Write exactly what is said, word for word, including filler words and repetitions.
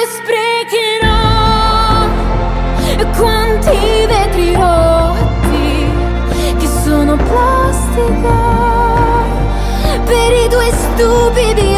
sprecherò, quanti vetri rotti che sono plastica per i due stupidi